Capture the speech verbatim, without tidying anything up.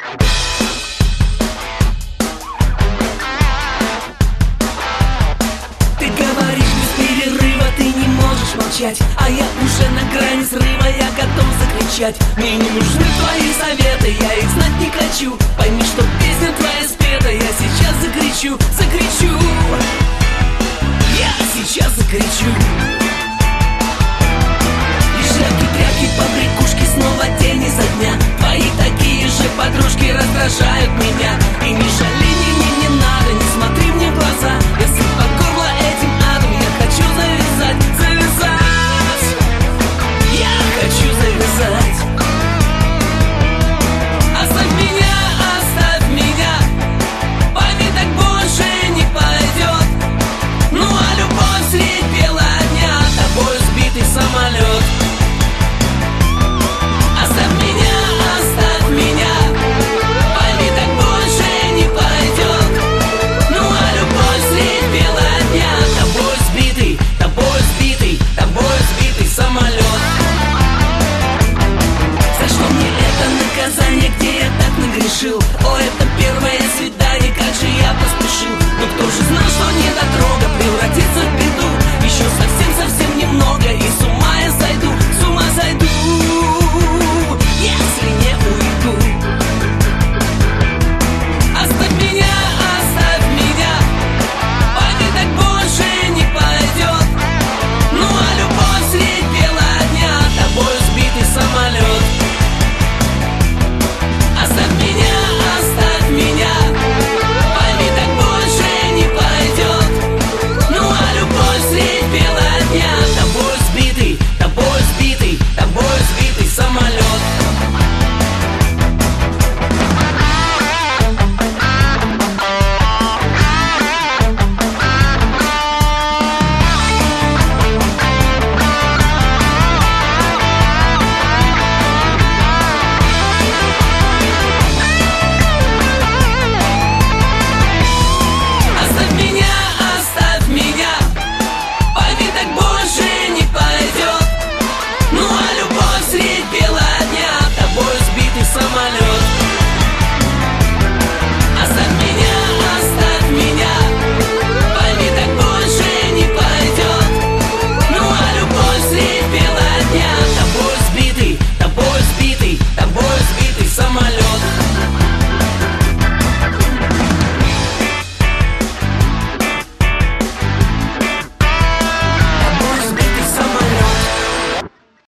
Ты говоришь без перерыва, ты не можешь молчать, а я уже на грани срыва, я готов закричать. Мне не нужны твои советы, я их знать не хочу. Пойми, что песня твоя спета, я сейчас закричу, закричу. Я сейчас закричу. Лежаки, тряпки, побрякушки, снова день изо дня. Твои такие же подружки раздражают меня. И не жали, не, не, не надо, не смотри мне в глаза. Я сыт по горло этим адом, я хочу завязать, завязать. Я хочу завязать. Оставь меня, оставь меня. Пойми, так больше не пойдет. Ну а любовь средь бела дня, тобой сбитый самолет. Оставь меня, оставь меня. Пойми, так больше не пойдет. Ну а любовь средь бела дня, тобой сбитый, тобой сбитый, тобой сбитый самолет. За что мне это наказание, где я так нагрешил? О, это первое свидание, как же я поспешил. Но кто же знал, что недотрога превратится в беду? Еще совсем-совсем немного, и с ума я сойду, с ума сойду, если не уйду. Оставь меня, оставь меня. Пойми, так больше не пойдет. Ну а любовь средь бела дня, тобой сбитый самолет. Оставь меня, оставь меня. Пойми, так больше не пойдет. Ну а любовь средь бела дня, тобой сбитый, тобой сбитый, тобой сбитый самолет. Оставь меня, оставь меня. Пойми, так больше не пойдет. Ну а любовь средь бела дня, тобой сбитый самолет.